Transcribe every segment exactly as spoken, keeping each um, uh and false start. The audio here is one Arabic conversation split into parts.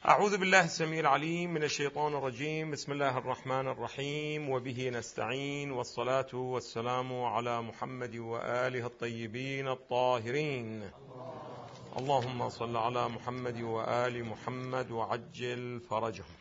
أعوذ بالله السميع العليم من الشيطان الرجيم. بسم الله الرحمن الرحيم، وبه نستعين، والصلاة والسلام على محمد وآله الطيبين الطاهرين. اللهم صل على محمد وآل محمد وعجل فرجهم.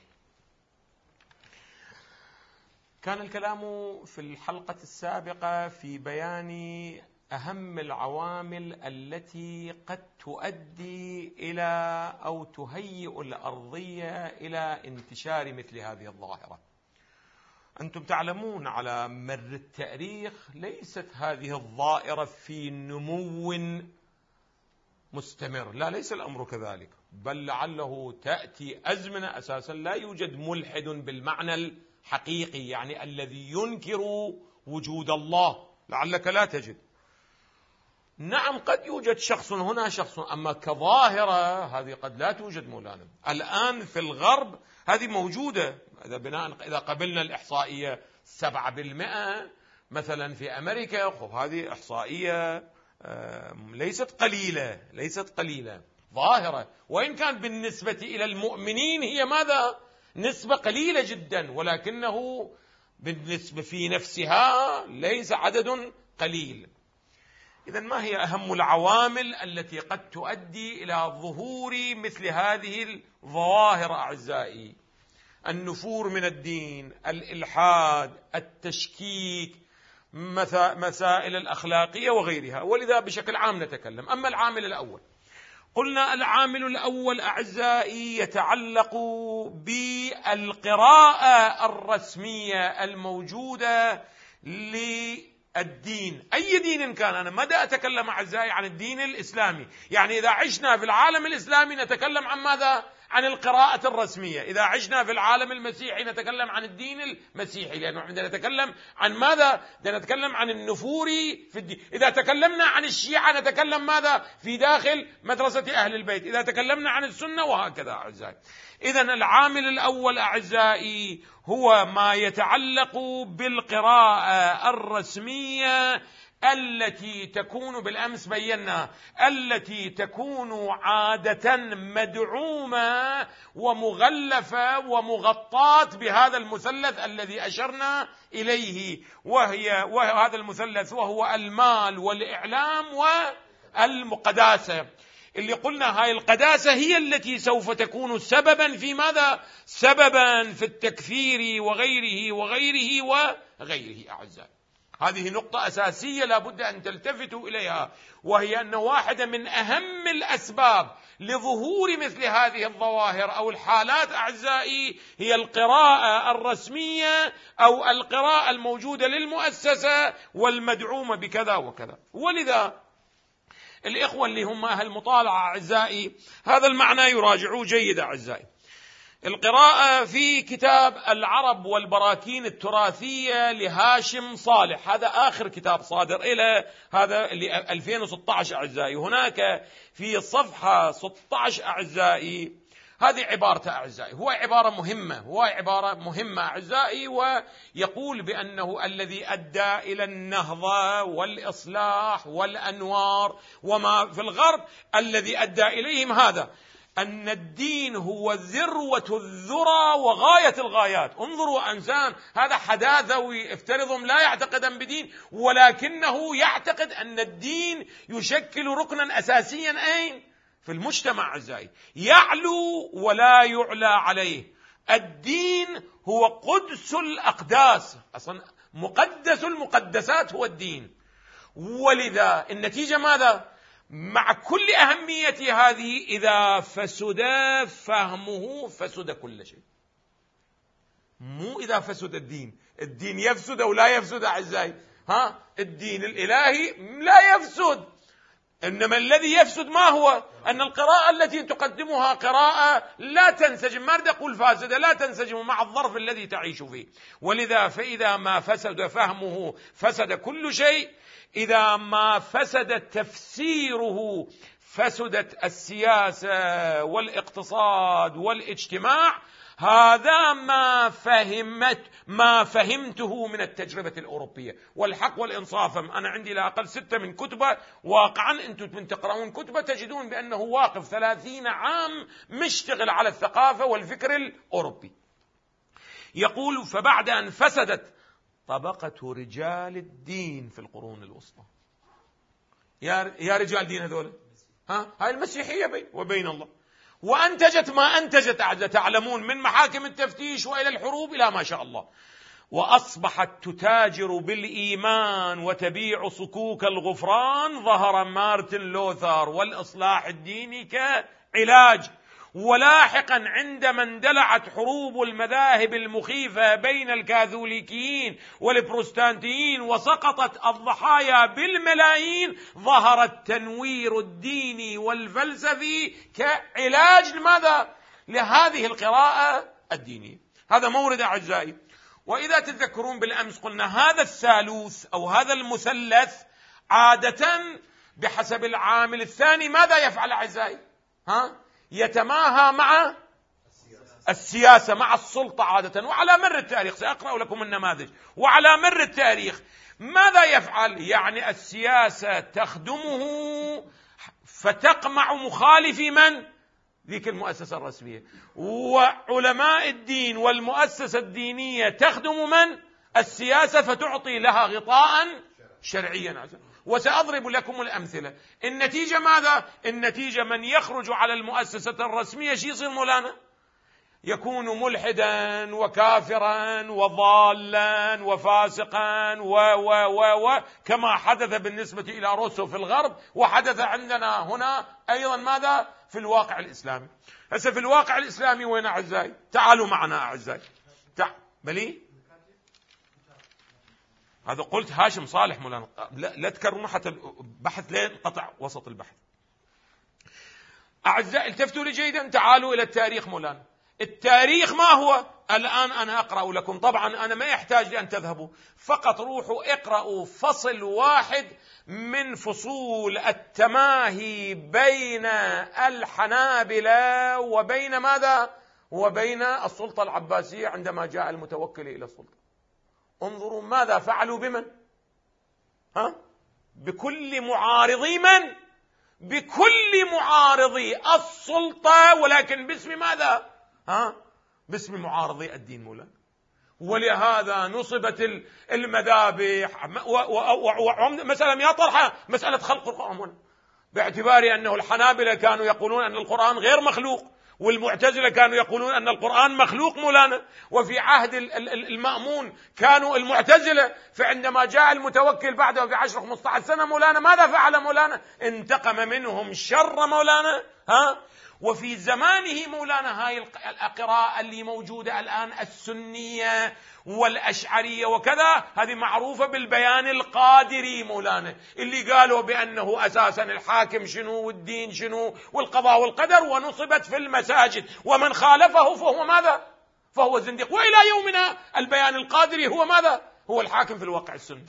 كان الكلام في الحلقة السابقة في بيان أهم العوامل التي قد تؤدي إلى أو تهيئ الأرضية إلى انتشار مثل هذه الظاهرة. أنتم تعلمون على مر التاريخ ليست هذه الظاهرة في نمو مستمر، لا، ليس الأمر كذلك، بل لعله تأتي أزمنة أساسا لا يوجد ملحد بالمعنى الحقيقي، يعني الذي ينكر وجود الله، لعلك لا تجد. نعم، قد يوجد شخص هنا شخص، أما كظاهرة هذه قد لا توجد مولانا. الآن في الغرب هذه موجودة، إذا بناء إذا قبلنا الإحصائية سبعة بالمئة مثلا في أمريكا، خب هذه إحصائية ليست قليلة، ليست قليلة ظاهرة، وإن كان بالنسبة إلى المؤمنين هي ماذا؟ نسبة قليلة جدا، ولكنه بالنسبة في نفسها ليس عدد قليل. إذن ما هي أهم العوامل التي قد تؤدي إلى ظهور مثل هذه الظواهر أعزائي؟ النفور من الدين، الإلحاد، التشكيك، مسائل الأخلاقية وغيرها، ولذا بشكل عام نتكلم. أما العامل الأول، قلنا العامل الأول أعزائي يتعلق بالقراءة الرسمية الموجودة للدين، أي دين كان. أنا ماذا أتكلم أعزائي؟ عن الدين الإسلامي، يعني إذا عشنا في العالم الإسلامي نتكلم عن ماذا؟ عن القراءة الرسمية. إذا عشنا في العالم المسيحي نتكلم عن الدين المسيحي، لأنه عندما نتكلم عن ماذا؟ نتكلم عن النفور في الدين. إذا تكلمنا عن الشيعة نتكلم ماذا؟ في داخل مدرسة أهل البيت. إذا تكلمنا عن السنة، وهكذا أعزائي. إذن العامل الأول أعزائي هو ما يتعلق بالقراءة الرسمية التي تكون، بالأمس بينا، التي تكون عادة مدعومة ومغلفة ومغطاة بهذا المثلث الذي أشرنا إليه، وهي وهذا المثلث وهو المال والإعلام والقداسة، اللي قلنا هاي القداسة هي التي سوف تكون سببا في ماذا؟ سببا في التكفير وغيره وغيره وغيره أعزائي. هذه نقطة أساسية لا بد أن تلتفتوا إليها، وهي أن واحدة من أهم الأسباب لظهور مثل هذه الظواهر أو الحالات أعزائي هي القراءة الرسمية أو القراءة الموجودة للمؤسسة والمدعومة بكذا وكذا. ولذا الإخوة اللي هم أهل مطالعة أعزائي هذا المعنى يراجعوه جيد أعزائي. القراءة في كتاب العرب والبراكين التراثية لهاشم صالح، هذا آخر كتاب صادر إلى هذا اللي ألفين وستة عشر أعزائي. هناك في صفحة ستة عشر أعزائي هذه عبارة أعزائي، هو عبارة مهمة، هو عبارة مهمة أعزائي، ويقول بأنه الذي أدى إلى النهضة والإصلاح والأنوار وما في الغرب، الذي أدى إليهم هذا أن الدين هو ذروة الذرى وغاية الغايات. انظروا إنسان هذا حداثوي افترضهم لا يعتقدا بدين، ولكنه يعتقد أن الدين يشكل ركنا أساسيا أين؟ في المجتمع أعزائي، يعلو ولا يعلى عليه. الدين هو قدس الأقداس، أصلا مقدس المقدسات هو الدين. ولذا النتيجة ماذا؟ مع كل أهمية هذه، إذا فسد فهمه فسد كل شيء. مو إذا فسد الدين، الدين يفسد أو لا يفسد أعزائي؟ ها، الدين الإلهي لا يفسد، إنما الذي يفسد ما هو؟ أن القراءة التي تقدمها قراءة لا تنسجم، ما أقول فاسدة، لا تنسجم مع الظرف الذي تعيش فيه. ولذا فإذا ما فسد فهمه فسد كل شيء، إذا ما فسد تفسيره فسدت السياسة والاقتصاد والاجتماع. هذا ما فهمت ما فهمته من التجربة الأوروبية. والحق والإنصاف أنا عندي لا أقل ستة من كتبة، واقعا أنتم من تقرؤون كتبة تجدون بأنه واقف ثلاثين عام مشتغل على الثقافة والفكر الأوروبي. يقول: فبعد أن فسدت طبقة رجال الدين في القرون الوسطى. يا يا رجال دين هذول، ها هاي المسيحية بين وبين الله، وأنتجت ما أنتجت تعلمون من محاكم التفتيش وإلى الحروب إلى ما شاء الله، وأصبحت تتاجر بالإيمان وتبيع صكوك الغفران. ظهر مارتن لوثر والإصلاح الديني كعلاج. ولاحقا عندما اندلعت حروب المذاهب المخيفة بين الكاثوليكيين والبروتستانتيين وسقطت الضحايا بالملايين، ظهر التنوير الديني والفلسفي كعلاج لماذا؟ لهذه القراءة الدينية. هذا مورد أعزائي. وإذا تذكرون بالأمس قلنا هذا الثالوث أو هذا المثلث عادة بحسب العامل الثاني ماذا يفعل أعزائي؟ ها؟ يتماهى مع السياسة، مع السلطة عادة. وعلى مر التاريخ سأقرأ لكم النماذج. وعلى مر التاريخ ماذا يفعل؟ يعني السياسة تخدمه فتقمع مخالفي من؟ ذيك المؤسسة الرسمية. وعلماء الدين والمؤسسة الدينية تخدم من؟ السياسة فتعطي لها غطاء شرعيا. وسأضرب لكم الأمثلة. النتيجة ماذا؟ النتيجة من يخرج على المؤسسة الرسمية شي يصير مولانا؟ يكون ملحدا وكافرا وضالا وفاسقا و و و و كما حدث بالنسبة إلى روسو في الغرب، وحدث عندنا هنا أيضا ماذا؟ في الواقع الإسلامي. هسه في الواقع الإسلامي وين أعزائي؟ تعالوا معنا أعزائي. تعال بلي هذا قلت هاشم صالح مولانا، لا, لا تكرروا حتى البحث لين قطع وسط البحث. أعزائي التفتوا لي جيدا، تعالوا إلى التاريخ مولانا. التاريخ ما هو؟ الآن أنا أقرأ لكم، طبعا أنا ما يحتاج لأن تذهبوا، فقط روحوا اقرأوا فصل واحد من فصول التماهي بين الحنابلة وبين ماذا؟ وبين السلطة العباسية عندما جاء المتوكل إلى السلطة. انظروا ماذا فعلوا بمن؟ ها؟ بكل معارضي من؟ بكل معارضي السلطة، ولكن باسم ماذا؟ ها؟ باسم معارضي الدين مولانا. ولهذا نصبت المذابح. مثلا يا طرحة مسألة خلق القرآن، باعتبار أنه الحنابلة كانوا يقولون أن القرآن غير مخلوق، والمعتزلة كانوا يقولون أن القرآن مخلوق مولانا. وفي عهد المأمون كانوا المعتزلة، فعندما جاء المتوكل بعده بعشر خمسة عشر سنة مولانا ماذا فعل مولانا؟ انتقم منهم شر مولانا. ها؟ وفي زمانه مولانا هاي القراءة اللي موجودة الآن السنية والأشعرية وكذا، هذه معروفة بالبيان القادري مولانا، اللي قالوا بأنه أساسا الحاكم شنو والدين شنو والقضاء والقدر، ونصبت في المساجد، ومن خالفه فهو ماذا؟ فهو زنديق. وإلى يومنا البيان القادري هو ماذا؟ هو الحاكم في الواقع السني.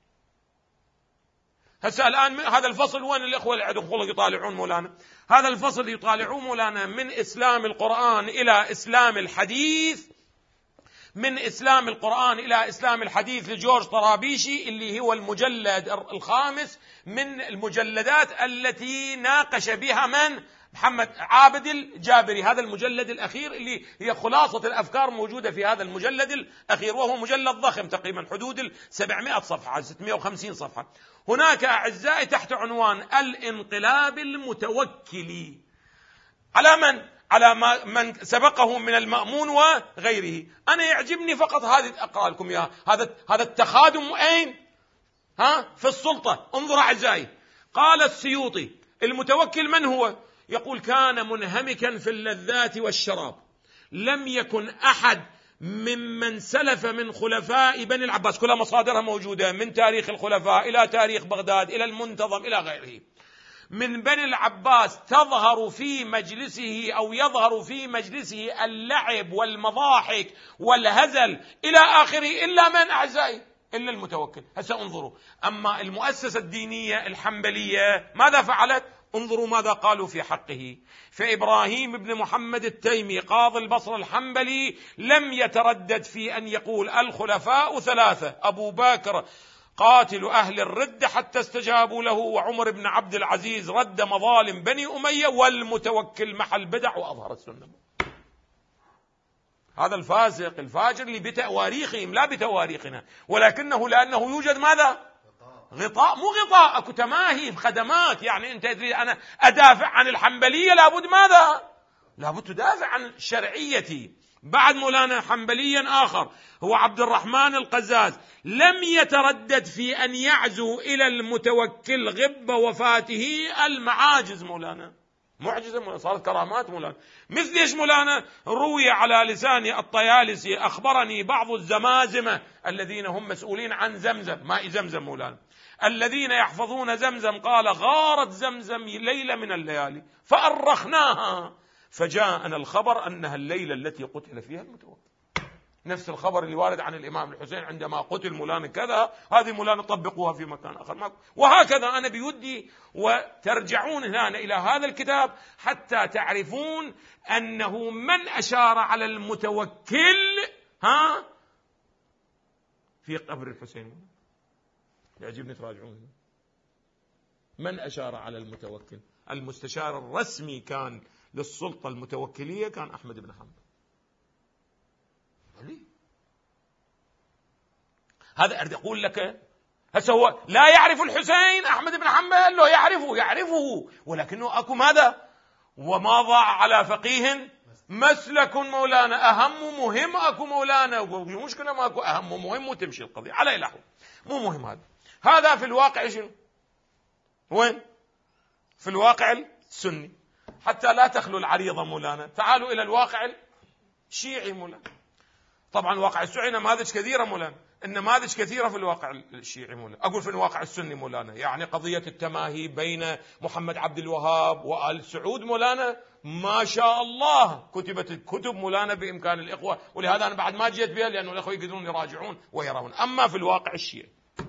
هسه الآن هذا الفصل وين الإخوة اللي عندهم يطالعون مولانا؟ هذا الفصل يطالعون مولانا من إسلام القرآن إلى إسلام الحديث، من إسلام القرآن إلى إسلام الحديث لجورج طرابيشي، اللي هو المجلد الخامس من المجلدات التي ناقش بها من؟ محمد عابد الجابري. هذا المجلد الأخير اللي هي خلاصة الأفكار موجودة في هذا المجلد الأخير، وهو مجلد ضخم تقريبا حدود سبعمائة صفحة ستمائة وخمسين صفحة. هناك أعزائي تحت عنوان الانقلاب المتوكلي على من؟ على من سبقه من المأمون وغيره. أنا يعجبني فقط هذه أقرأ لكم إياها. هذا هذا التخادم أين؟ ها؟ في السلطة. انظر أعزائي، قال السيوطي المتوكل من هو؟ يقول كان منهمكا في اللذات والشراب، لم يكن أحد ممن سلف من خلفاء بني العباس، كلها مصادرها موجودة من تاريخ الخلفاء إلى تاريخ بغداد إلى المنتظم إلى غيره، من بني العباس تظهر في مجلسه أو يظهر في مجلسه اللعب والمضاحك والهزل إلى آخره، إلا من أعزائي؟ إلا المتوكل. هسه انظروا، أما المؤسسة الدينية الحنبلية ماذا فعلت؟ انظروا ماذا قالوا في حقه. فإبراهيم بن محمد التيمي قاضي البصرة الحنبلي لم يتردد في أن يقول الخلفاء ثلاثة: أبو بكر قاتل أهل الرد حتى استجابوا له، وعمر بن عبد العزيز رد مظالم بني أمية، والمتوكل محى البدع وأظهر السنة. هذا الفاسق الفاجر اللي بتواريخهم لا بتواريخنا، ولكنه لأنه يوجد ماذا؟ غطاء. مو غطاء، أكو تماهي بخدمات. يعني أنت تريد أنا أدافع عن الحنبلية، لابد ماذا؟ لابد تدافع عن شرعيتي. بعد مولانا حنبليا آخر هو عبد الرحمن القزاز لم يتردد في أن يعزو إلى المتوكل غب وفاته المعاجز. مولانا معجزة مولانا، صارت كرامات مولانا. مثل ايش مولانا؟ روي على لسان الطيالسي: أخبرني بعض الزمازمة الذين هم مسؤولين عن زمزم، ماء زمزم مولانا، الذين يحفظون زمزم، قال: غارت زمزم ليلة من الليالي فأرخناها، فجاءنا الخبر أنها الليلة التي قتل فيها المتوكل. نفس الخبر اللي وارد عن الإمام الحسين عندما قتل مولانا كذا، هذه مولانا طبقوها في مكان آخر. وهكذا أنا بيدي وترجعون هنا إلى هذا الكتاب حتى تعرفون أنه من أشار على المتوكل ها في قبر الحسين. يعجبني تراجعون من أشار على المتوكل. المستشار الرسمي كان للسلطة المتوكلية كان أحمد بن حنبل. هذا أريد أقول لك، هسه هو لا يعرف الحسين أحمد بن حنبل، لا يعرفه يعرفه ولكنه أكو ماذا؟ وما ضاع على فقيه مسلك مولانا، أهم مهم أكو مولانا. مشكلة ما أكو أهم مهم وتمشي القضية على الأحوال، مو مهم هذا. هذا في الواقع شنو؟ وين؟ في الواقع السني. حتى لا تخلو العريضة مولانا، تعالوا إلى الواقع الشيعي مولانا. طبعا واقع الشيعي نماذج كثيرة مولانا، النماذج كثيرة في الواقع الشيعي مولانا. أقول في الواقع السني مولانا، يعني قضية التماهي بين محمد عبد الوهاب وآل سعود مولانا، ما شاء الله كتبت الكتب مولانا بإمكان الإخوة، ولهذا أنا بعد ما جيت بها لأنه الإخوة يقدرون يراجعون ويرون. أما في الواقع الشيعي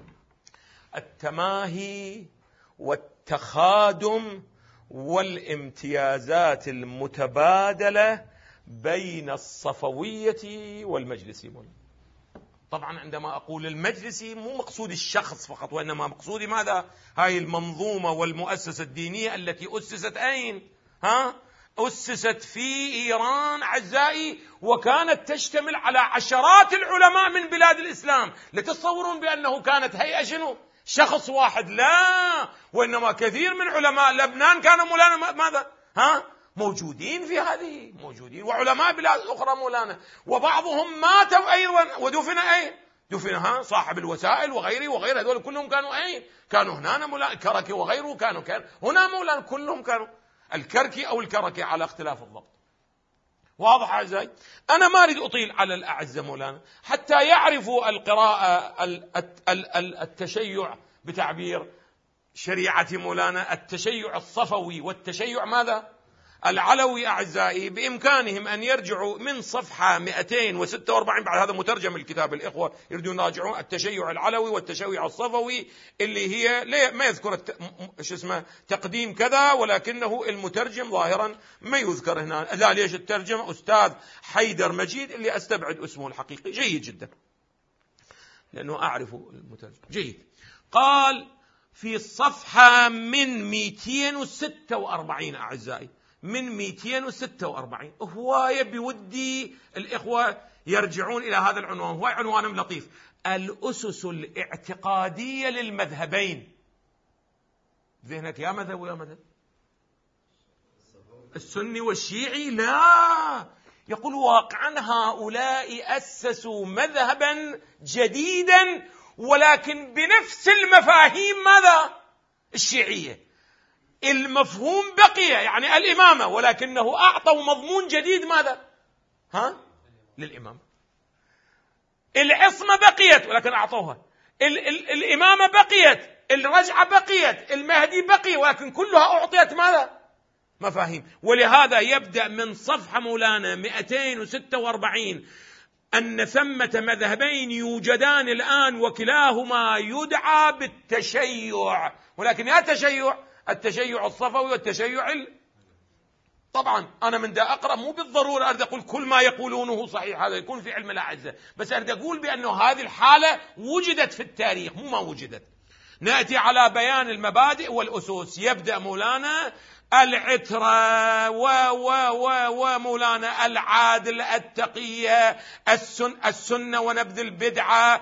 التماهي والتخادم والامتيازات المتبادلة بين الصفوية والمجلسي مولانا. طبعا عندما أقول المجلسي مو مقصود الشخص فقط، وإنما مقصودي ماذا؟ هاي المنظومة والمؤسسة الدينية التي أسست أين؟ ها؟ أسست في إيران أعزائي، وكانت تشتمل على عشرات العلماء من بلاد الإسلام. لا تتصورون بأنه كانت هيئة شنو؟ شخص واحد، لا، وإنما كثير من علماء لبنان كانوا مولانا ماذا؟ ها؟ موجودين في هذه، موجودين، وعلماء بلاد أخرى مولانا، وبعضهم ماتوا أيضا ودفن أين؟ دفن ها صاحب الوسائل وغيره وغيره، هذول كلهم كانوا أين؟ كانوا هنا مولانا. الكركي وغيره كانوا كان هنا مولانا، كلهم كانوا الكركي أو الكركي على اختلاف الضبط. واضح أعزائي؟ أنا ما أريد أطيل على الأعزة مولانا حتى يعرفوا القراءة التشيع بتعبير شريعة مولانا، التشيع الصفوي والتشيع ماذا؟ العلوي. أعزائي بإمكانهم أن يرجعوا من صفحة مئتين وستة وأربعين، بعد هذا مترجم الكتاب، الإخوة يريدون يراجعون التشيع العلوي والتشيع الصفوي، اللي هي ما يذكر الت... ايش اسمه تقديم كذا، ولكنه المترجم ظاهرا ما يذكر هنا. لا، ليش الترجم أستاذ حيدر مجيد اللي أستبعد اسمه الحقيقي، جيد جدا لأنه أعرف المترجم جيد. قال في الصفحة من مئتين وستة وأربعين أعزائي، من مئتين وستة وأربعين، هواية بودي الإخوة يرجعون إلى هذا العنوان، هو عنوان لطيف: الأسس الاعتقادية للمذهبين. ذهنك يا مذهب ويا مذهب السني والشيعي؟ لا، يقول واقعا هؤلاء أسسوا مذهبا جديدا ولكن بنفس المفاهيم ماذا؟ الشيعية. المفهوم بقي، يعني الإمامة، ولكنه أعطوا مضمون جديد ماذا؟ ها؟ للإمامة. العصمة بقيت ولكن أعطوها. ال- ال- الإمامة بقيت، الرجعة بقيت، المهدي بقي، ولكن كلها أعطيت ماذا؟ مفاهيم. ولهذا يبدأ من صفحة مولانا مئتين وستة وأربعين أن ثمة مذهبين يوجدان الآن وكلاهما يدعى بالتشيع، ولكن يا تشيع التشيع الصفوي والتشيع ال... طبعا أنا من دا أقرأ مو بالضرورة أريد أقول كل ما يقولونه صحيح، هذا يكون في علم الأعزة، بس أريد أقول بأنه هذه الحالة وجدت في التاريخ مو ما وجدت. نأتي على بيان المبادئ والأسس. يبدأ مولانا العترة و و و ومولانا العادل التقية السن السنة ونبذ البدعة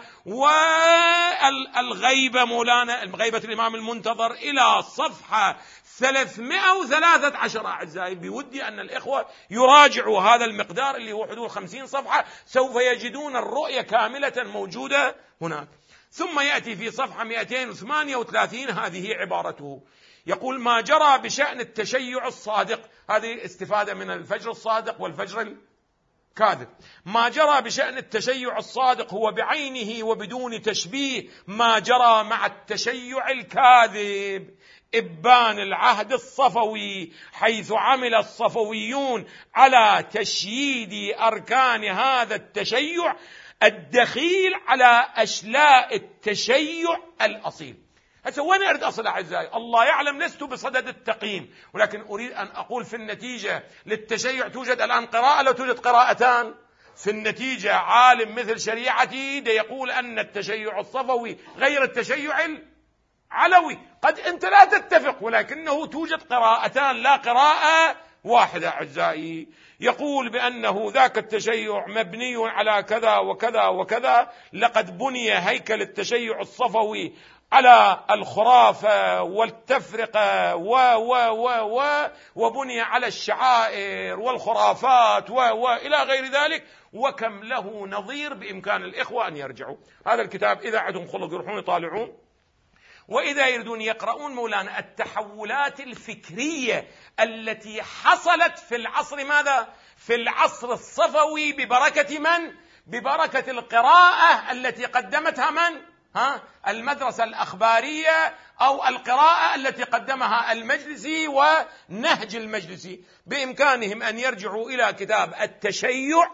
والغيبة، مولانا غيبة الإمام المنتظر، إلى صفحة ثلاثمائة وثلاثة عشر. أعزائي بودي أن الإخوة يراجعوا هذا المقدار اللي هو حدود خمسين صفحة، سوف يجدون الرؤية كاملة موجودة هناك. ثم يأتي في صفحة مئتين وثمانية وثلاثين هذه عبارته، يقول: ما جرى بشأن التشيع الصادق، هذه استفادة من الفجر الصادق والفجر الكاذب. ما جرى بشأن التشيع الصادق هو بعينه وبدون تشبيه ما جرى مع التشيع الكاذب، إبان العهد الصفوي، حيث عمل الصفويون على تشييد أركان هذا التشيع الدخيل على أشلاء التشيع الأصيل. هسه وين أريد أصل أعزائي؟ الله يعلم لست بصدد التقييم، ولكن أريد أن أقول في النتيجة للتشيع توجد الآن قراءة، لا توجد قراءتان. في النتيجة عالم مثل شريعتي دا يقول أن التشيع الصفوي غير التشيع العلوي. قد أنت لا تتفق، ولكنه توجد قراءتان لا قراءة واحدة أعزائي. يقول بأنه ذاك التشيع مبني على كذا وكذا وكذا، لقد بني هيكل التشيع الصفوي على الخرافة والتفرقة و و و و وبني على الشعائر والخرافات و وإلى غير ذلك، وكم له نظير. بإمكان الإخوة أن يرجعوا هذا الكتاب إذا عندهم خلق يروحون يطالعون، وإذا يريدون يقرؤون مولانا التحولات الفكرية التي حصلت في العصر ماذا؟ في العصر الصفوي ببركة من؟ ببركة القراءة التي قدمتها من؟ ها؟ المدرسة الأخبارية أو القراءة التي قدمها المجلسي ونهج المجلسي. بإمكانهم أن يرجعوا إلى كتاب التشيع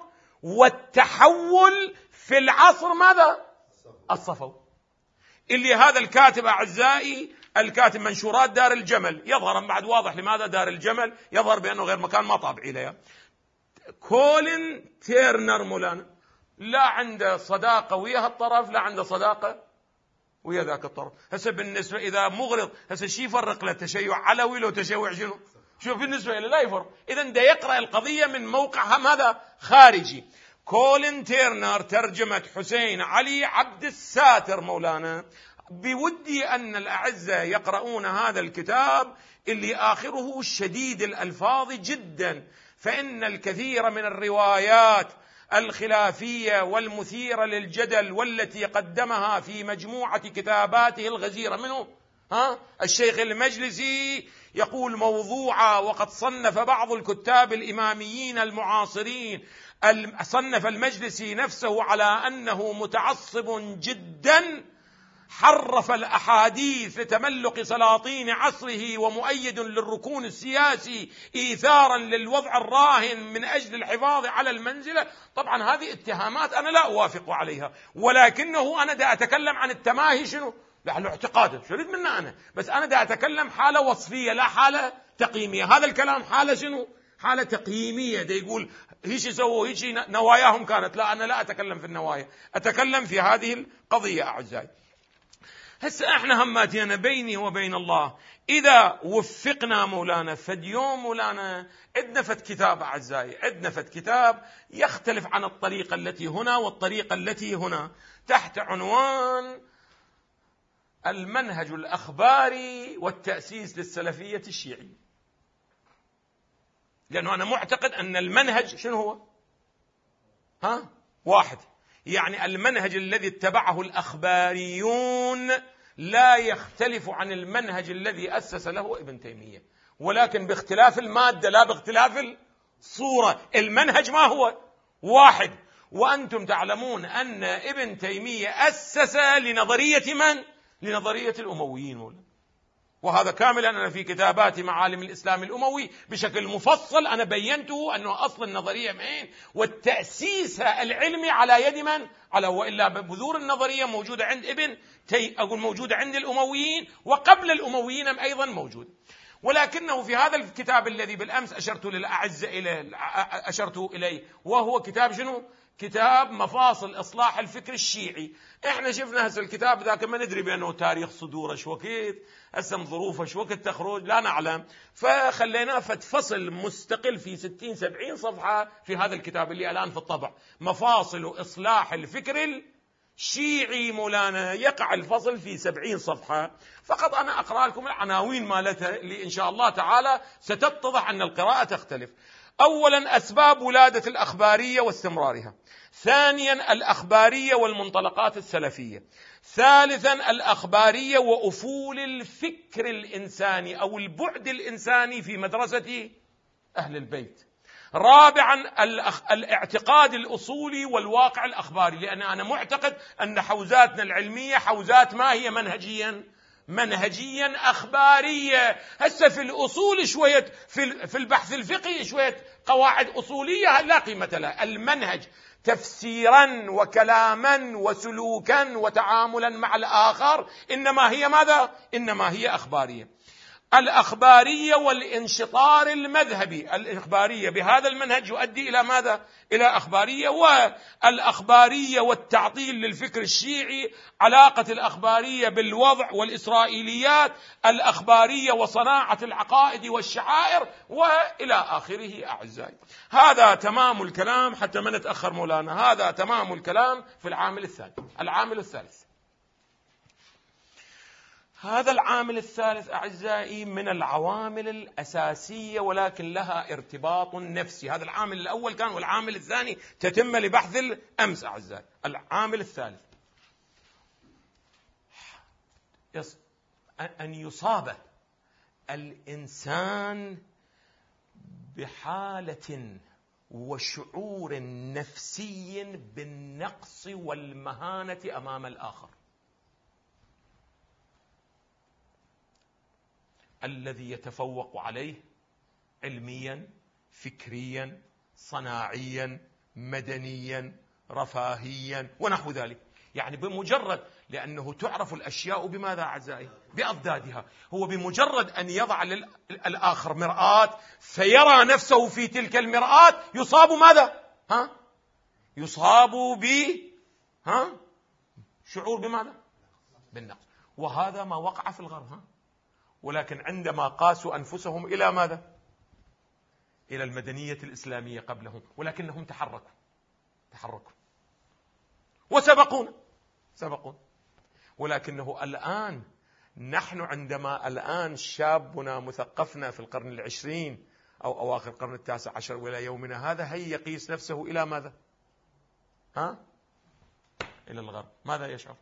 والتحول في العصر ماذا؟ الصفوي، اللي هذا الكاتب أعزائي الكاتب منشورات دار الجمل، يظهر بعد واضح لماذا دار الجمل، يظهر بأنه غير مكان ما طابعي له. كولين تيرنر مولانا لا عنده صداقة ويا هالطرف، لا عنده صداقة ويا ذاك الطرف. هسه بالنسبة إذا مغرض هسه شي يفرق له تشيع علوي لو تشيع شنو؟ شوف بالنسبة له لا يفرق. إذا ده يقرأ القضية من موقعها ماذا؟ خارجي. كولين تيرنر ترجمة حسين علي عبد الساتر مولانا. بودي أن الأعزة يقرؤون هذا الكتاب اللي آخره شديد الألفاظ جدا، فإن الكثير من الروايات الخلافية والمثيرة للجدل والتي قدمها في مجموعة كتاباته الغزيرة منه ها الشيخ المجلسي يقول موضوعة. وقد صنف بعض الكتاب الإماميين المعاصرين، صنف المجلسي نفسه على أنه متعصب جدا، حرف الأحاديث لتملق سلاطين عصره ومؤيد للركون السياسي إيثارا للوضع الراهن من أجل الحفاظ على المنزلة. طبعا هذه اتهامات أنا لا أوافق عليها، ولكنه أنا دا أتكلم عن التماهي شنو؟ لعله اعتقاده شو أريد منه أنا، بس أنا دا أتكلم حالة وصفية لا حالة تقييمية. هذا الكلام حالة شنو؟ حالة تقييمية. دا يقول هيش يسووا هيش نواياهم كانت، لا أنا لا أتكلم في النوايا، أتكلم في هذه القضية أعزائي. هسه احنا هماتينا بيني وبين الله إذا وفقنا مولانا فد يوم مولانا عندنا فد كتاب أعزائي، عندنا فد كتاب يختلف عن الطريقة التي هنا والطريقة التي هنا، تحت عنوان المنهج الأخباري والتأسيس للسلفية الشيعية. لأنه أنا معتقد أن المنهج شنو هو؟ ها؟ واحد، يعني المنهج الذي اتبعه الأخباريون لا يختلف عن المنهج الذي أسس له ابن تيمية، ولكن باختلاف المادة لا باختلاف الصورة. المنهج ما هو؟ واحد. وأنتم تعلمون أن ابن تيمية أسس لنظرية من؟ لنظرية الأمويين مولا. وهذا كاملا أنا في كتاباتي معالم الإسلام الأموي بشكل مفصل أنا بينته أنه أصل النظرية مين، والتأسيس العلمي على يد من؟ على وإلا بذور النظرية موجودة عند ابن تي أقول موجودة عند الأمويين، وقبل الأمويين أيضا موجود. ولكنه في هذا الكتاب الذي بالأمس أشرت للأعزة إليه أشرت إليه وهو كتاب شنو؟ كتاب مفاصل إصلاح الفكر الشيعي. إحنا شفنا هسه الكتاب ذاك ما ندري بأنه تاريخ صدوره شو وقت، هسه ظروفه شو وقت تخرج لا نعلم، فخليناه فصل مستقل في ستين سبعين صفحة في هذا الكتاب اللي الآن في الطبع، مفاصل إصلاح الفكر الشيعي مولانا. يقع الفصل في سبعين صفحة فقط. أنا أقرأ لكم العناوين مالتها اللي إن شاء الله تعالى ستتضح أن القراءة تختلف. أولا أسباب ولادة الأخبارية واستمرارها. ثانيا الأخبارية والمنطلقات السلفية. ثالثا الأخبارية وأفول الفكر الإنساني أو البعد الإنساني في مدرسة أهل البيت. رابعا الاعتقاد الأصولي والواقع الأخباري، لأن أنا معتقد أن حوزاتنا العلمية حوزات ما هي منهجيا منهجيا أخبارية. هسه في الأصول شوية، في البحث الفقهي شوية قواعد أصولية لا قيمة لها. المنهج تفسيرا وكلاما وسلوكا وتعاملا مع الآخر إنما هي ماذا؟ إنما هي أخبارية. الأخبارية والانشطار المذهبي. الإخبارية بهذا المنهج يؤدي إلى ماذا؟ إلى أخبارية. والأخبارية والتعطيل للفكر الشيعي، علاقة الأخبارية بالوضع والإسرائيليات، الأخبارية وصناعة العقائد والشعائر وإلى آخره. أعزائي هذا تمام الكلام حتى ما نتأخر مولانا، هذا تمام الكلام في العامل الثاني. العامل الثالث، هذا العامل الثالث أعزائي من العوامل الأساسية ولكن لها ارتباط نفسي. هذا العامل الأول كان والعامل الثاني تتم لبحث الأمس. أعزائي العامل الثالث أن يصاب الإنسان بحالة وشعور نفسي بالنقص والمهانة أمام الآخر الذي يتفوق عليه علميا فكريا صناعيا مدنيا رفاهيا ونحو ذلك. يعني بمجرد لأنه تعرف الأشياء بماذا أعزائي؟ بأضدادها. هو بمجرد أن يضع للآخر مرآة فيرى نفسه في تلك المرآة يصاب ماذا؟ ها؟ يصاب ب ها؟ شعور بماذا؟ بالنقص. وهذا ما وقع في الغرب. ها؟ ولكن عندما قاسوا أنفسهم إلى ماذا؟ إلى المدنية الإسلامية قبلهم، ولكنهم تحركوا تحركوا وسبقونا سبقون. ولكنه الآن نحن عندما الآن شابنا مثقفنا في القرن العشرين أو أواخر القرن التاسع عشر وإلى يومنا هذا هي يقيس نفسه إلى ماذا؟ ها؟ إلى الغرب. ماذا يشعر؟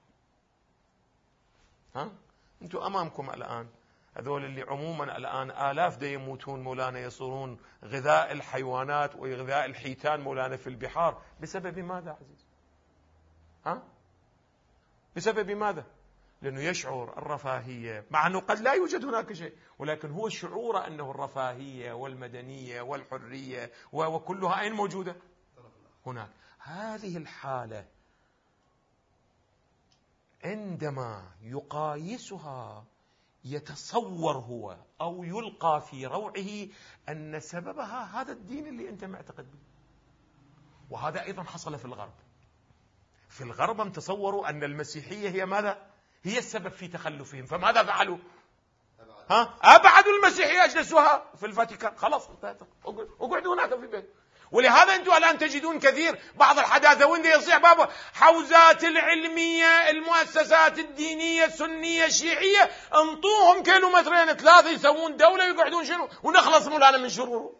ها؟ أنتم أمامكم الآن هذول اللي عموما الآن آلاف دا يموتون مولانا، يصيرون غذاء الحيوانات وغذاء الحيتان مولانا في البحار بسبب ماذا عزيز؟ ها؟ بسبب ماذا؟ لأنه يشعر الرفاهية، مع أنه قد لا يوجد هناك شيء، ولكن هو شعور أنه الرفاهية والمدنية والحرية وكلها أين موجودة؟ هناك. هذه الحالة عندما يقايسها يتصور هو أو يلقى في روعه أن سببها هذا الدين اللي أنت معتقد به. وهذا أيضا حصل في الغرب. في الغرب هم تصوروا أن المسيحية هي ماذا؟ هي السبب في تخلفهم. فماذا فعلوا؟ ها؟ أبعدوا المسيحية أجلسوها في الفاتيكان. خلاص اقعدوا هناك في البيت. ولهذا أنتم الآن تجدون كثير بعض الحداثة وين يصيح بابا حوزات العلمية المؤسسات الدينية السنية الشيعية انطوهم كيلومترين ثلاثة يسوون دولة يقعدون شنو ونخلص مولانا من شروره.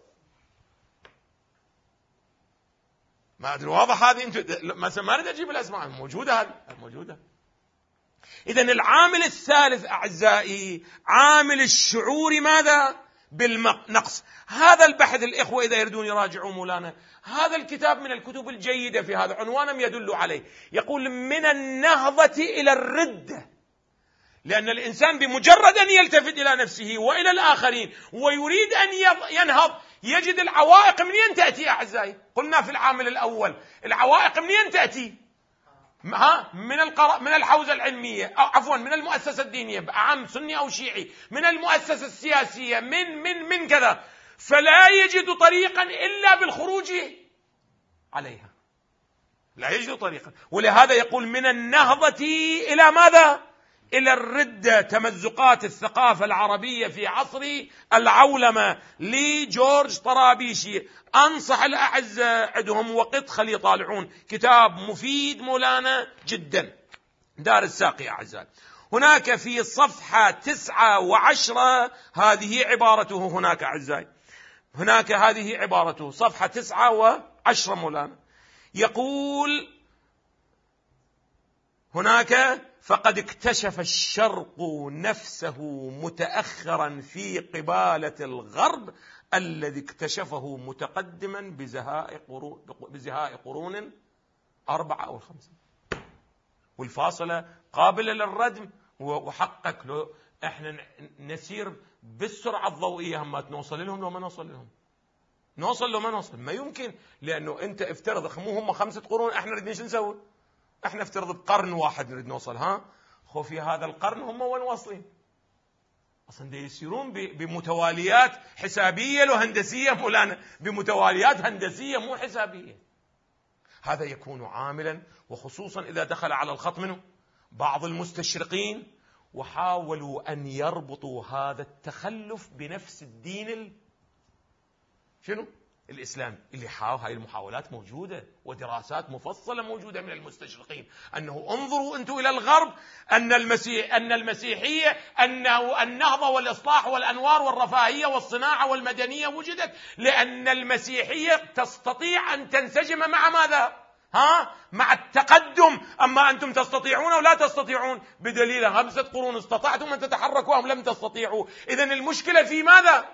ما أدري واضح هذه؟ أنتم مثلا ما أريد أجيب الأسماء موجودة، هذه موجودة. إذن العامل الثالث أعزائي عامل الشعور ماذا؟ بالنقص. هذا البحث الإخوة إذا يريدون يراجعوا مولانا هذا الكتاب من الكتب الجيدة في هذا عنوانهم يدل عليه، يقول من النهضة إلى الردة. لأن الإنسان بمجرد أن يلتفت إلى نفسه وإلى الآخرين ويريد أن ينهض يجد العوائق منين تأتي أعزائي؟ قلنا في العامل الأول العوائق منين تأتي؟ ها من القراء من الحوزة العلمية أو عفوا من المؤسسة الدينية عام سني أو شيعي، من المؤسسة السياسية، من من من كذا، فلا يجد طريقا إلا بالخروج عليها، لا يجد طريقا. ولهذا يقول من النهضة إلى ماذا؟ إلى الردة، تمزقات الثقافة العربية في عصر العولمة لجورج طرابيشي. أنصح الأعزاء عندهم وقت خلي يطالعون كتاب مفيد مولانا جدا، دار الساقي أعزائي. هناك في صفحة تسعة وعشرة هذه عبارته، هناك أعزائي هناك هذه عبارته صفحة تسعة وعشرة مولانا يقول هناك: فقد اكتشف الشرق نفسه متأخرا في قبالة الغرب الذي اكتشفه متقدما بزهاء قرون, بزهاء قرون أربعة أو خمسة. والفاصلة قابلة للردم وحقك له احنا نسير بالسرعة الضوئية، هم نوصل لهم لو ما نوصل لهم، نوصل لو ما نوصل ما يمكن، لأنه أنت افترض خمو هم خمسة قرون، احنا نريد شو نسوي؟ احنا افترض بقرن واحد نريد نوصل، ها خو في هذا القرن هم وين واصلين؟ اصلا دي يسيرون بمتواليات حسابيه لو هندسيه مولانا، بمتواليات هندسيه مو حسابيه. هذا يكون عاملا، وخصوصا اذا دخل على الخط منه بعض المستشرقين وحاولوا ان يربطوا هذا التخلف بنفس الدين ال... شنو؟ الإسلام. اللي حاول هاي المحاولات موجودة ودراسات مفصلة موجودة من المستشرقين، أنه انظروا أنتم إلى الغرب، أن المسيح أن المسيحية أنه النهضة والإصلاح والأنوار والرفاهية والصناعة والمدنية وجدت لأن المسيحية تستطيع أن تنسجم مع ماذا؟ ها؟ مع التقدم. أما أنتم تستطيعون ولا تستطيعون، بدليل خمسة قرون استطعتم أن تتحركوا أم لم تستطيعوا. إذن المشكلة في ماذا؟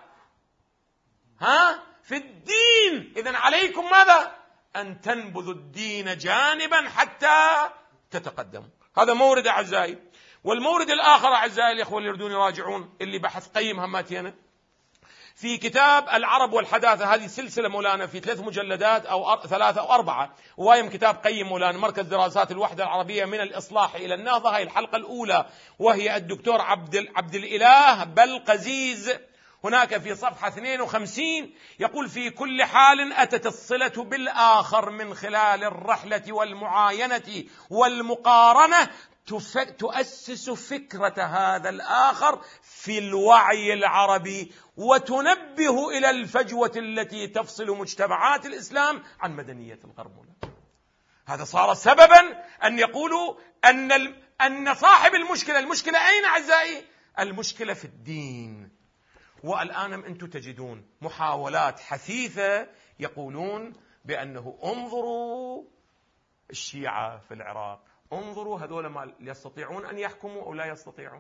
ها؟ في الدين. إذن عليكم ماذا؟ أن تنبذوا الدين جانبا حتى تتقدموا. هذا مورد أعزائي. والمورد الآخر أعزائي الإخوة اللي يردون يراجعون، اللي بحث قيم هماتينا في كتاب العرب والحداثة، هذه سلسلة مولانا في ثلاث مجلدات أو ثلاثة أو أربعة، وهي كتاب قيم مولانا مركز دراسات الوحدة العربية من الإصلاح إلى النهضة، هي الحلقة الأولى، وهي الدكتور عبد عبد الإله بلقزيز. هناك في صفحة اثنين وخمسين يقول: في كل حال أتت الصلة بالآخر من خلال الرحلة والمعاينة والمقارنة تؤسس فكرة هذا الآخر في الوعي العربي وتنبه إلى الفجوة التي تفصل مجتمعات الإسلام عن مدنية الغرب. هذا صار سببا أن يقولوا أن أن صاحب المشكلة المشكلة أين أعزائي؟ المشكلة في الدين. والآن أنتم تجدون محاولات حثيثة يقولون بأنه انظروا الشيعة في العراق، انظروا هذول ما يستطيعون أن يحكموا أو لا يستطيعون.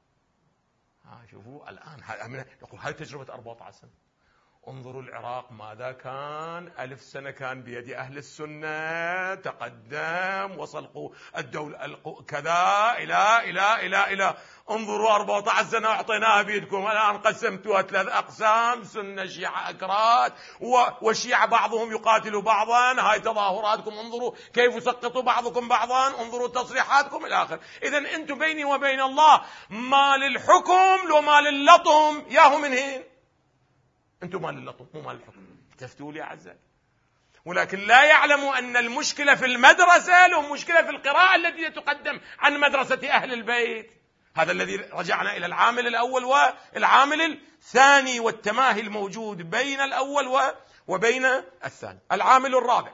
ها شوفوا الآن يقول هاي تجربة أربعة عشر سنة. انظروا العراق ماذا كان، ألف سنة كان بيد أهل السنة، تقدم وصل الدولة كذا إلى إلى إلى إلى انظروا أربعة عشر سنة أعطيناها بيدكم، الآن قسمتوها ثلاث أقسام، سنة شيعة أكراد، والشيعة بعضهم يقاتل بعضا، هاي تظاهراتكم، انظروا كيف سقطوا بعضكم بعضا، انظروا تصريحاتكم إلى آخر. إذن أنتم بيني وبين الله ما للحكم لو ما لللطم، ياهو من هين أنتم مال اللطم مو مال الحكم. تفتوا لي أعزائي، ولكن لا يعلموا أن المشكلة في المدرسة، لهم مشكلة في القراءة التي تقدم عن مدرسة أهل البيت. هذا الذي رجعنا إلى العامل الأول والعامل الثاني والتماهي الموجود بين الأول وبين الثاني. العامل الرابع،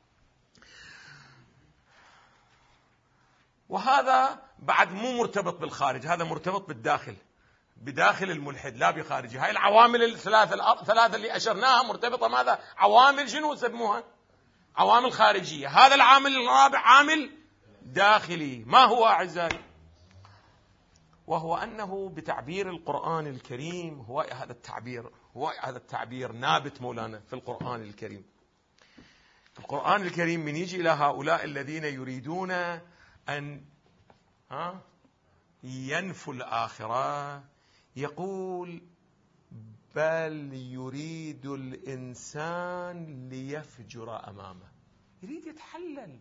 وهذا بعد مو مرتبط بالخارج، هذا مرتبط بالداخل، بداخل الملحد لا بخارجه. هاي العوامل الثلاثة الثلاثة اللي أشرناها مرتبطة ماذا؟ عوامل شنو يسموها؟ عوامل خارجية. هذا العامل الرابع عامل داخلي. ما هو أعزائي؟ وهو أنه بتعبير القرآن الكريم، هو هذا التعبير هو هذا التعبير نابت مولانا في القرآن الكريم. القرآن الكريم من يجي إلى هؤلاء الذين يريدون أن ها ينفوا الآخرة؟ يقول بل يريد الإنسان ليفجر أمامه، يريد يتحلل،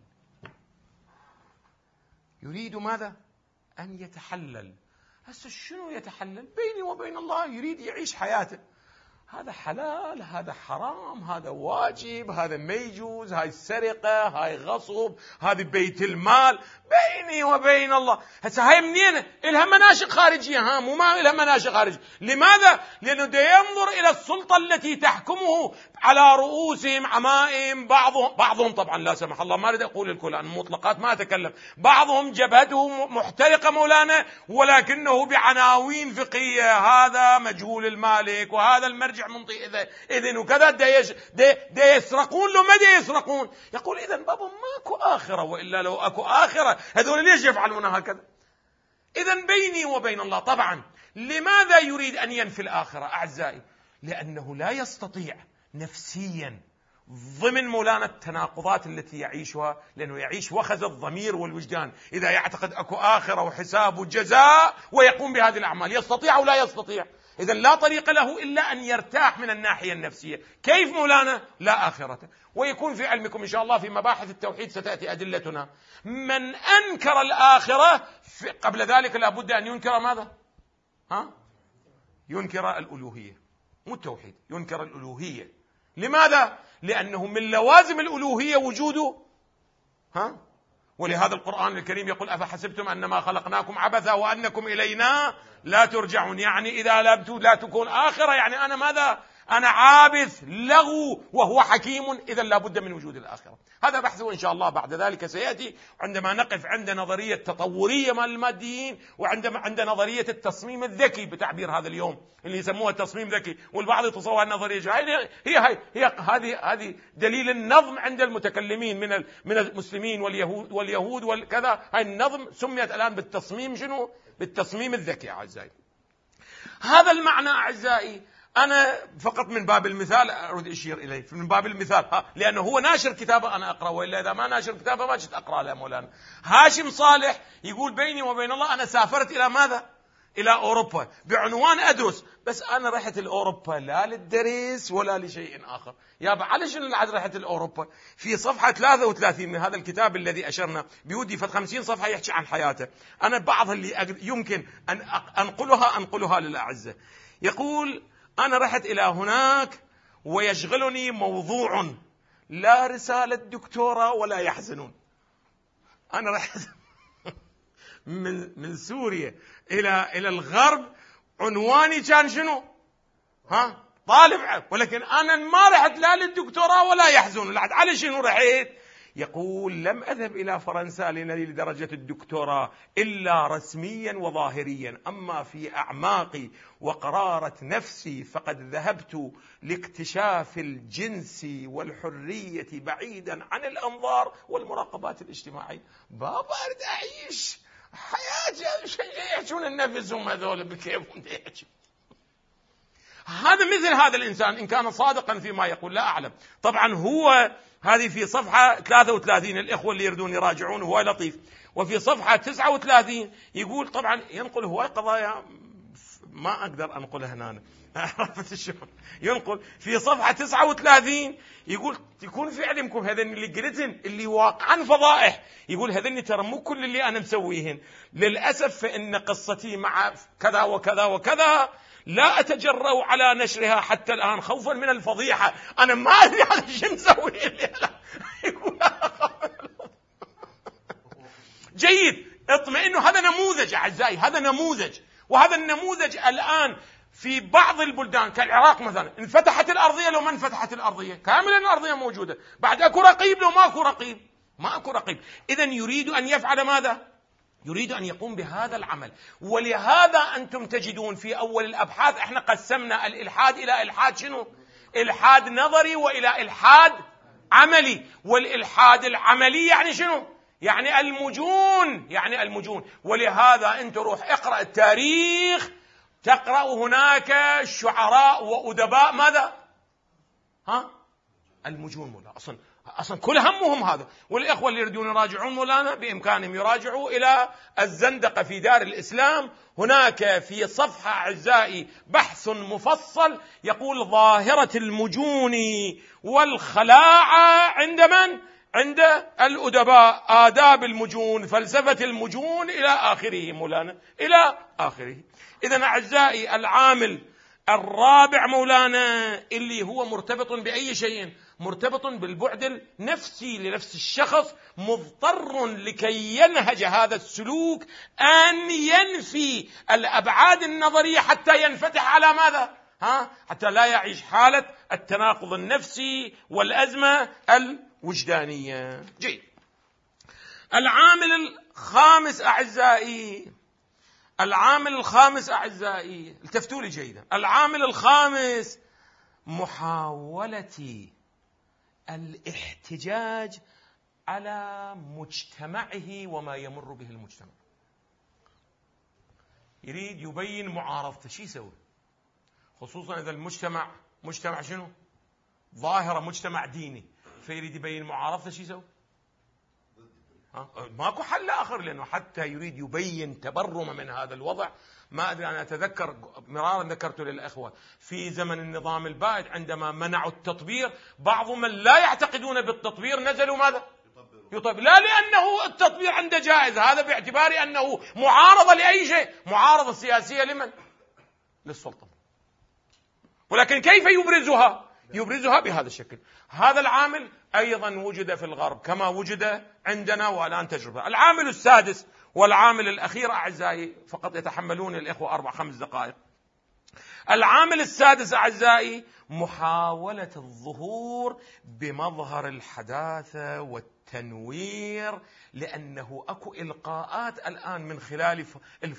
يريد ماذا؟ أن يتحلل. هسه شنو يتحلل؟ بيني وبين الله، يريد يعيش حياته، هذا حلال، هذا حرام، هذا واجب، هذا ما يجوز، هاي السرقة، هاي غصب، هذا بيت المال، بيني وبين الله. هسه هاي منين؟ إلها مناشئ خارجية، ها مو ما إلها مناشئ خارجية. لماذا؟ لأنه دا ينظر إلى السلطة التي تحكمه على رؤوسهم عمائم، بعضهم بعضهم طبعا لا سمح الله، ما أريد أقول الكل، عن المطلقات ما أتكلم، بعضهم جبهته محترقة مولانا، ولكنه بعناوين فقهية، هذا مجهول المالك، وهذا المرجع منطي إذن وكذا، دا, يش... دا, دا يسرقون. لو ما دا يسرقون يقول إذن بابا ماكو آخرة، وإلا لو أكو آخرة هذول ليش يفعلون هكذا؟ إذن بيني وبين الله. طبعا لماذا يريد أن ينفي الآخرة أعزائي؟ لأنه لا يستطيع نفسيا ضمن مولانا التناقضات التي يعيشها، لأنه يعيش وخز الضمير والوجدان. إذا يعتقد أكو آخرة وحساب وجزاء ويقوم بهذه الأعمال، يستطيع أو لا يستطيع؟ إذا لا طريق له إلا أن يرتاح من الناحية النفسية. كيف مولانا؟ لا آخرة. ويكون في علمكم إن شاء الله في مباحث التوحيد ستأتي أدلتنا. من أنكر الآخرة قبل ذلك لابد أن ينكر ماذا؟ ها؟ ينكر الألوهية، مو التوحيد، ينكر الألوهية. لماذا؟ لأنه من لوازم الألوهية وجوده ها؟ ولهذا القرآن الكريم يقول أفحسبتم أنما خلقناكم عبثا وأنكم إلينا لا ترجعون. يعني إذا لابد لا تكون آخرة، يعني أنا ماذا؟ أنا عابث لغو وهو حكيم، إذا لابد من وجود الآخرة. هذا بحثه إن شاء الله بعد ذلك سيأتي عندما نقف عند نظرية تطورية مال الماديين، وعندما عند نظرية التصميم الذكي بتعبير هذا اليوم اللي يسموها تصميم ذكي، والبعض يتصور النظرية هي هي هي, هي هذه هذه دليل النظم عند المتكلمين من من المسلمين واليهود واليهود والكذا. هاي النظم سميت الآن بالتصميم شنو؟ بالتصميم الذكي أعزائي. هذا المعنى أعزائي أنا فقط من باب المثال أريد أشير إليه، من باب المثال ها، لأنه هو ناشر كتابه أنا أقرأ، وإلا إذا ما ناشر كتابه ما جيت أقرأ له مولانا. هاشم صالح يقول بيني وبين الله أنا سافرت إلى ماذا؟ إلى أوروبا بعنوان أدرس، بس أنا رحت لأوروبا لا للدرس ولا لشيء آخر. يا على شنو العد رحت لأوروبا؟ في صفحة ثلاثة وثلاثين من هذا الكتاب الذي أشرنا بيودي فت خمسين صفحة يحكي عن حياته، أنا بعض اللي يمكن أن أنقلها أنقلها للأعزة. يقول أنا رحت إلى هناك ويشغلني موضوع لا رسالة دكتوراه ولا يحزنون. أنا رحت من من سوريا إلى إلى الغرب، عنواني كان شنو؟ ها طالب، ولكن أنا ما رحت لا للدكتوراه ولا يحزنون. على شنو رحت؟ يقول لم أذهب إلى فرنسا لنيل درجة الدكتوراه إلا رسميا وظاهريا، أما في أعماقي وقرارة نفسي فقد ذهبت لاكتشاف الجنس والحرية بعيدا عن الأنظار والمراقبات الاجتماعية. بابا أريد أعيش حياتي، شيء يحجون النفس هم هذول بكيفهم يحجون. هذا مثل هذا الإنسان إن كان صادقا فيما يقول لا أعلم. طبعا هو هذه في صفحة ثلاثة وثلاثين، الإخوة اللي يردون يراجعون، هو لطيف. وفي صفحة تسعة وثلاثين يقول، طبعا ينقل هواي قضايا ما أقدر أنقلها هنا عرفت الشغل، ينقل في صفحة تسعة وثلاثين يقول تكون في علمكم هذين اللي قلتن اللي واقعا فضائح، يقول هذين ترى مو كل اللي أنا مسويهن، للأسف فإن قصتي مع كذا وكذا وكذا لا أتجرأ على نشرها حتى الآن خوفا من الفضيحة. أنا ما أدري على شو مسوي. جيد، اطمئنوا، هذا نموذج أعزائي، هذا نموذج. وهذا النموذج الآن في بعض البلدان كالعراق مثلا انفتحت الأرضية، لو ما انفتحت الأرضية كاملا الأرضية موجودة، بعد أكو رقيب، لو ما أكو رقيب ما أكو رقيب. إذن يريد أن يفعل ماذا؟ يريد أن يقوم بهذا العمل. ولهذا أنتم تجدون في أول الأبحاث احنا قسمنا الإلحاد إلى إلحاد شنو؟ إلحاد نظري وإلى إلحاد عملي. والإلحاد العملي يعني شنو؟ يعني المجون، يعني المجون. ولهذا أنت روح اقرأ التاريخ، تقرأ هناك شعراء وأدباء ماذا؟ ها؟ المجون. مولا أصلا أصلا كل همهم هذا. والإخوة اللي يريدون يراجعون مولانا بإمكانهم يراجعوا إلى الزندقة في دار الإسلام، هناك في صفحة أعزائي بحث مفصل يقول ظاهرة المجون والخلاعة عند من؟ عند الأدباء، آداب المجون، فلسفة المجون إلى آخره مولانا، إلى آخره. إذن أعزائي العامل الرابع مولانا اللي هو مرتبط بأي شيء، مرتبط بالبعد النفسي لنفس الشخص، مضطر لكي ينهج هذا السلوك أن ينفي الأبعاد النظرية حتى ينفتح على ماذا؟ ها؟ حتى لا يعيش حالة التناقض النفسي والأزمة الوجدانية. جيد. العامل الخامس أعزائي، العامل الخامس أعزائي التفتوا لي جيدا، العامل الخامس محاولة الاحتجاج على مجتمعه وما يمر به المجتمع. يريد يبين معارضته، شو يسوي؟ خصوصا إذا المجتمع مجتمع شنو؟ ظاهرة مجتمع ديني، فيريد يبين معارضته، شو يسوي؟ ماكو حل آخر، لأنه حتى يريد يبين تبرم من هذا الوضع. ما أدري، أنا أتذكر مرارا ذكرت للأخوة في زمن النظام البائد عندما منعوا التطبير، بعض من لا يعتقدون بالتطبير نزلوا ماذا؟ يطبر. لا لأنه التطبير عنده جائز، هذا باعتبار أنه معارضة لأي شيء، معارضة سياسية لمن؟ للسلطة. ولكن كيف يبرزها؟ يبرزها بهذا الشكل. هذا العامل أيضا وجد في الغرب كما وجد عندنا والآن تجربة. العامل السادس والعامل الأخير أعزائي، فقط يتحملون الإخوة أربع خمس دقائق. العامل السادس أعزائي محاولة الظهور بمظهر الحداثة والتنوير، لأنه أكو إلقاءات الآن من خلال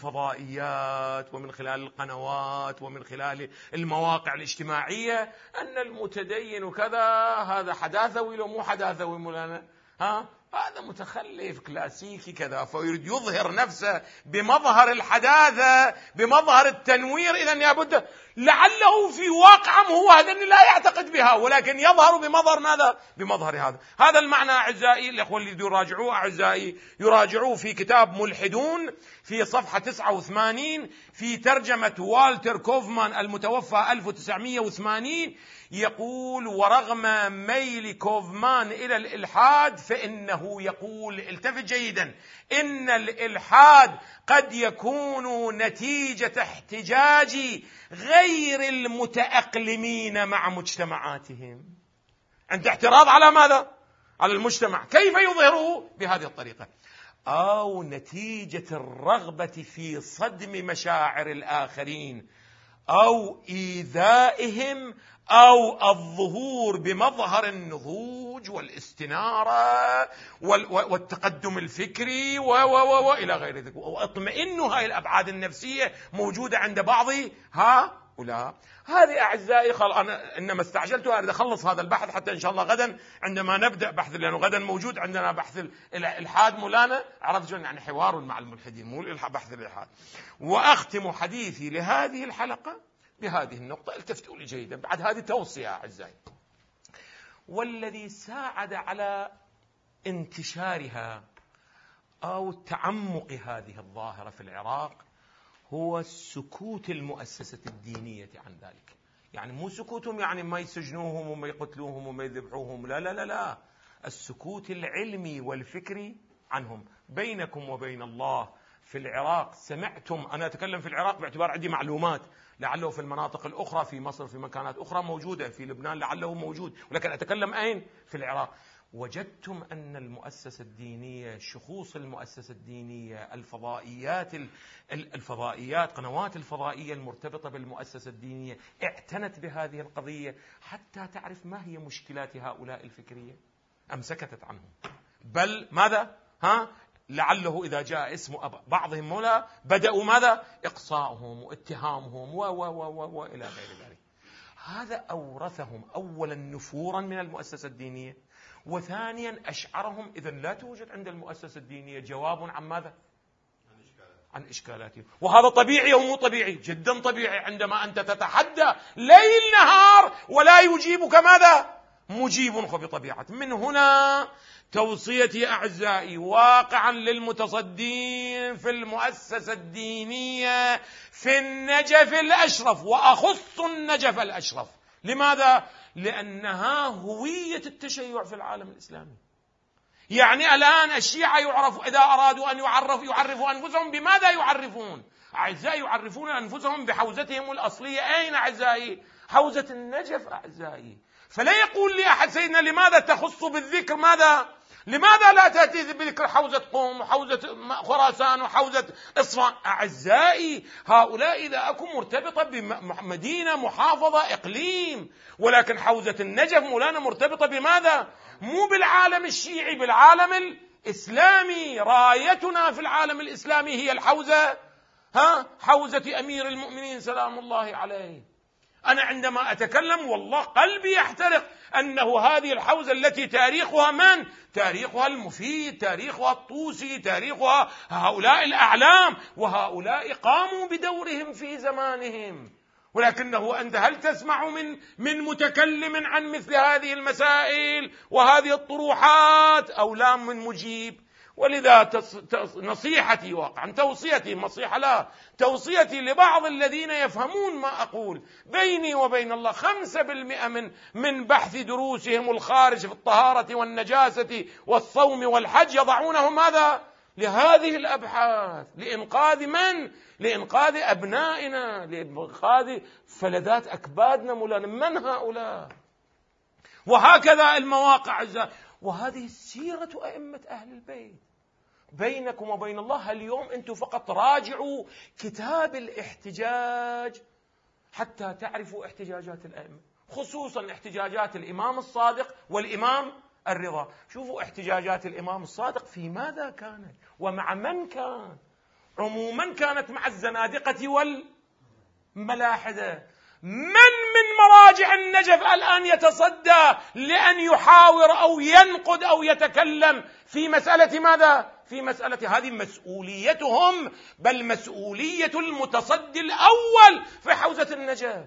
الفضائيات ومن خلال القنوات ومن خلال المواقع الاجتماعية أن المتدين وكذا هذا حداثوي، لو مو حداثوي مولانا، ها هذا متخلف كلاسيكي كذا، فيريد يظهر نفسه بمظهر الحداثة بمظهر التنوير. إذن لابد لعله في واقعه هو هذا لا يعتقد بها، ولكن يظهر بمظهر ماذا؟ بمظهر هذا. هذا المعنى أعزائي الأخوة اللي يراجعوه أعزائي يراجعوه في كتاب ملحدون في صفحة تسعة وثمانين في ترجمة والتر كوفمان المتوفى ألف وتسعمئة وثمانين، يقول: ورغم ميل كوفمان إلى الإلحاد فإنه يقول، التفت جيدا، إن الإلحاد قد يكون نتيجة احتجاج غير المتأقلمين مع مجتمعاتهم. عند اعتراض على ماذا؟ على المجتمع، كيف يظهره؟ بهذه الطريقة، أو نتيجة الرغبة في صدم مشاعر الآخرين أو إيذائهم أو الظهور بمظهر النضوج والاستنارة والتقدم الفكري وإلى غير ذلك، واطمئن هاي الأبعاد النفسية موجودة عند بعض هؤلاء. هذه أعزائي خل... أنا إنما استعجلت أريد أخلص هذا البحث حتى إن شاء الله غدا عندما نبدأ بحث، لأنه غدا موجود عندنا بحث الإلحاد مولانا، عرفت شلون يعني حوار مع الملحدين، مو بحث الإلحاد. وأختم حديثي لهذه الحلقة بهذه النقطة، التفتوا لي جيدا، بعد هذه توصية أعزائي. والذي ساعد على انتشارها أو تعمق هذه الظاهرة في العراق هو سكوت المؤسسة الدينية عن ذلك. يعني مو سكوتهم يعني ما يسجنوهم وما يقتلوهم وما يذبحوهم، لا لا لا لا، السكوت العلمي والفكري عنهم. بينكم وبين الله في العراق سمعتم، أنا أتكلم في العراق باعتبار عندي معلومات، لعله في المناطق الأخرى في مصر في مكانات أخرى موجودة، في لبنان لعله موجود، ولكن أتكلم أين؟ في العراق. وجدتم أن المؤسسة الدينية، شخوص المؤسسة الدينية، الفضائيات الفضائيات قنوات الفضائية المرتبطة بالمؤسسة الدينية اعتنت بهذه القضية حتى تعرف ما هي مشكلات هؤلاء الفكرية، أم سكتت عنهم؟ بل ماذا؟ ها؟ لعله إذا جاء اسم بعضهم مولا بدأوا ماذا؟ إقصاؤهم واتهامهم و و و وإلى غير ذلك. هذا أورثهم أولا نفورا من المؤسسة الدينية، وثانيا أشعرهم إذا لا توجد عند المؤسسة الدينية جواب عن ماذا؟ عن إشكالاتهم. وهذا طبيعي أو مو طبيعي؟ جدا طبيعي، عندما أنت تتحدى ليل نهار ولا يجيبك ماذا؟ مجيب بطبيعته. من هنا توصيتي أعزائي واقعا للمتصدين في المؤسسة الدينية في النجف الأشرف، وأخص النجف الأشرف. لماذا؟ لأنها هوية التشيع في العالم الإسلامي. يعني الآن الشيعة يعرفوا إذا أرادوا أن يعرفوا يعرفوا أنفسهم بماذا يعرفون؟ أعزائي يعرفون أنفسهم بحوزتهم الأصلية. أين أعزائي؟ حوزة النجف أعزائي. فلا يقول لي أحد سيدنا لماذا تخص بالذكر ماذا؟ لماذا لا تأتي بذكر حوزة قوم وحوزة خراسان وحوزة إصفهان؟ أعزائي هؤلاء إذا أكون مرتبطة بمدينة محافظة إقليم، ولكن حوزة النجف مولانا مرتبطة بماذا؟ مو بالعالم الشيعي، بالعالم الإسلامي. رايتنا في العالم الإسلامي هي الحوزة ها حوزة أمير المؤمنين سلام الله عليه. أنا عندما أتكلم والله قلبي يحترق أنه هذه الحوزة التي تاريخها من؟ تاريخها المفيد، تاريخها الطوسي، تاريخها هؤلاء الأعلام، وهؤلاء قاموا بدورهم في زمانهم. ولكنه أنت هل تسمع من من متكلم عن مثل هذه المسائل وهذه الطروحات أو لا من مجيب؟ ولذا تص... تص... نصيحتي واقعا توصيتي نصيحة لا توصيتي لبعض الذين يفهمون ما أقول بيني وبين الله خمسة بالمئة من من بحث دروسهم الخارج في الطهارة والنجاسة والصوم والحج يضعونه ماذا؟ لهذه الأبحاث، لإنقاذ من؟ لإنقاذ أبنائنا، لإنقاذ فلذات أكبادنا مولانا. من هؤلاء؟ وهكذا المواقع. وهذه سيرة أئمة أهل البيت. بينكم وبين الله اليوم أنتم فقط راجعوا كتاب الاحتجاج حتى تعرفوا احتجاجات الأئمة، خصوصا احتجاجات الإمام الصادق والإمام الرضا. شوفوا احتجاجات الإمام الصادق في ماذا كانت ومع من كان. عموما كانت مع الزنادقة والملاحدة. من من مراجع النجف الآن يتصدى لأن يحاور أو ينقد أو يتكلم في مسألة ماذا؟ في مسألة هذه مسؤوليتهم، بل مسؤولية المتصدي الأول في حوزة النجف.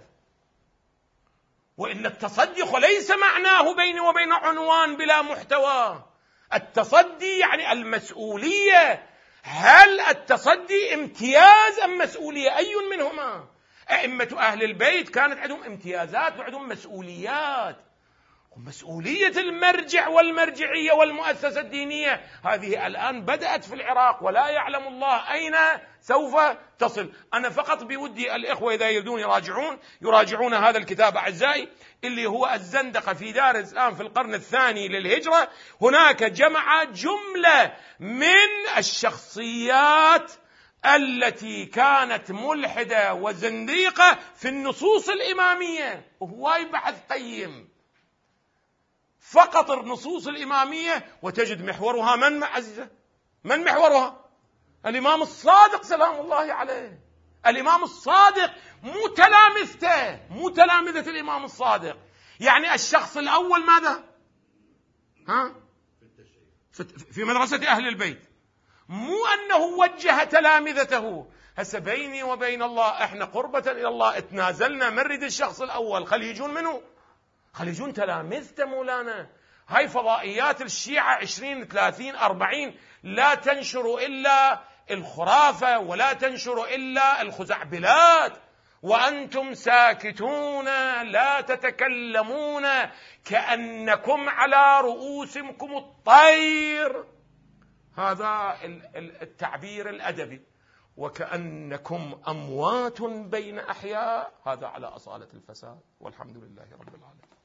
وإن التصدي ليس معناه بيني وبين عنوان بلا محتوى. التصدي يعني المسؤولية. هل التصدي امتياز أم مسؤولية؟ أي منهما؟ أئمة أهل البيت كانت عندهم امتيازات وعندهم مسؤوليات. مسؤولية المرجع والمرجعية والمؤسسة الدينية هذه الآن بدأت في العراق ولا يعلم الله أين سوف تصل. أنا فقط بودي الإخوة إذا يريدون يراجعون يراجعون هذا الكتاب أعزائي اللي هو الزندقة في دار الإسلام في القرن الثاني للهجرة. هناك جمع جملة من الشخصيات التي كانت ملحدة وزنديقة في النصوص الإمامية، وهو بحث قيم. فقط النصوص الإمامية وتجد محورها من عزيزة؟ من محورها؟ الإمام الصادق سلام الله عليه. الإمام الصادق مو تلامذته، مو تلامذة الإمام الصادق. يعني الشخص الأول ماذا؟ ها؟ في مدرسة أهل البيت. مو أنه وجه تلامذته. هسه بيني وبين الله احنا قربة إلى الله اتنازلنا مرد الشخص الأول، خلي يجون منه؟ خلي يجون تلامذته مولانا. هاي فضائيات الشيعة عشرين ثلاثين أربعين لا تنشر إلا الخرافة ولا تنشر إلا الخزعبلات، وأنتم ساكتون لا تتكلمون كأنكم على رؤوسكم الطير. هذا التعبير الأدبي. وكأنكم أموات بين أحياء، هذا على أصالة الفساد. والحمد لله رب العالمين.